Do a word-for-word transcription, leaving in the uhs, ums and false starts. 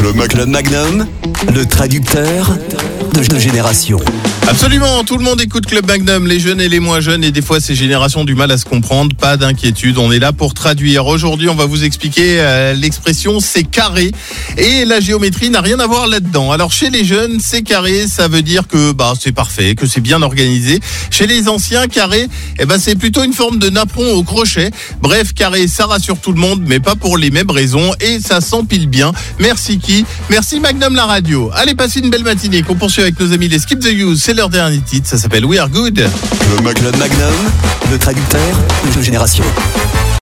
Club Magnum, Magnum, le traducteur de, de génération. Absolument, tout le monde écoute Club Magnum, les jeunes et les moins jeunes, et des fois ces générations ont du mal à se comprendre, pas d'inquiétude, on est là pour traduire. Aujourd'hui, on va vous expliquer euh, l'expression c'est carré, et la géométrie n'a rien à voir là-dedans. Alors chez les jeunes, c'est carré, ça veut dire que bah c'est parfait, que c'est bien organisé. Chez les anciens, carré, eh ben c'est plutôt une forme de napperon au crochet. Bref, carré, ça rassure tout le monde, mais pas pour les mêmes raisons, et ça s'empile bien. Merci qui Merci Magnum la radio. Allez, passez une belle matinée, qu'on poursuit avec nos amis les Skip the Use, c'est leur dernier titre, ça s'appelle We Are Good. Club Magnum, le traducteur de génération.